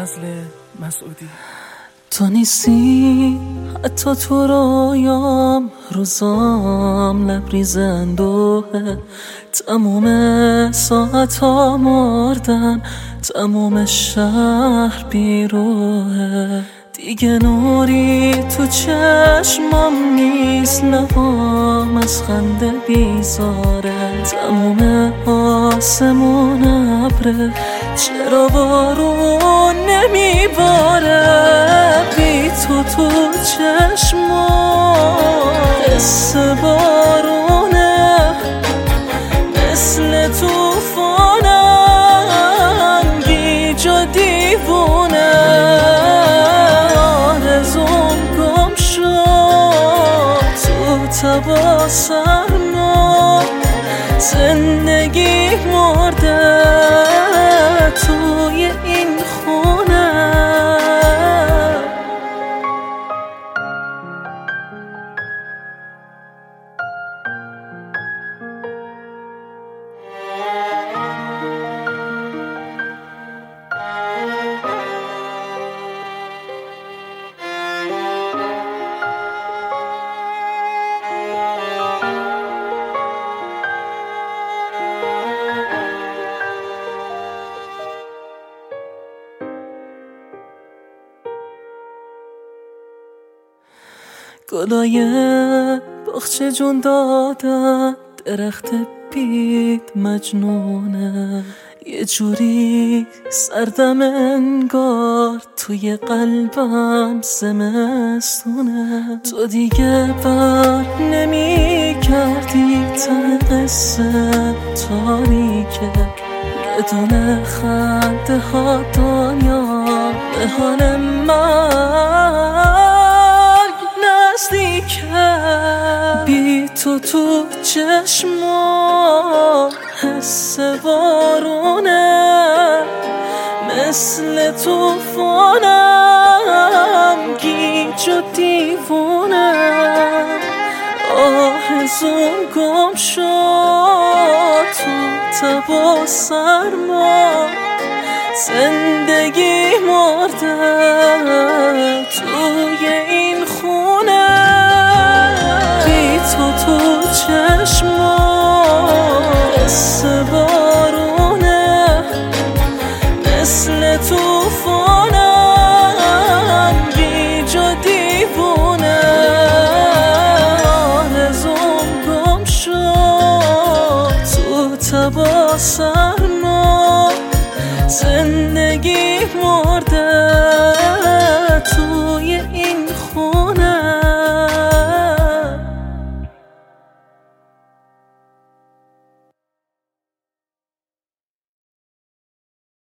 فضل مسعودی. تو نیستی حتی تو رویام، روزام لبریز اندوهه، تموم ساعت ها مردن، تموم شهر بیروهه، دیگه نوری تو چشمام نیست، لبام از خنده بیزاره، تموم آسمون ابره، چرا بارون نمیباره، بی تو تو چشمام حس بارونه، مثل توفانم گیج و دیوونه، آرزوم گم شد تو تبا سرما، زندگی مرده توی این خونه. گلای باغچه جون دادن، درخت بید مجنونه، یه جوری سردم انگار توی قلبم زمستونه، تو دیگه بر نمی کردی ته قصه تاریکه، بدون خنده ها دنیا به حال مرگ نزدیکه، بی تو تو چشما حس بارونه، مثل توفانم گیج و دیوونه، آرزوم گم شد تو تب و سرما، زندگی مرده توی این خونه، بی تو تو چشم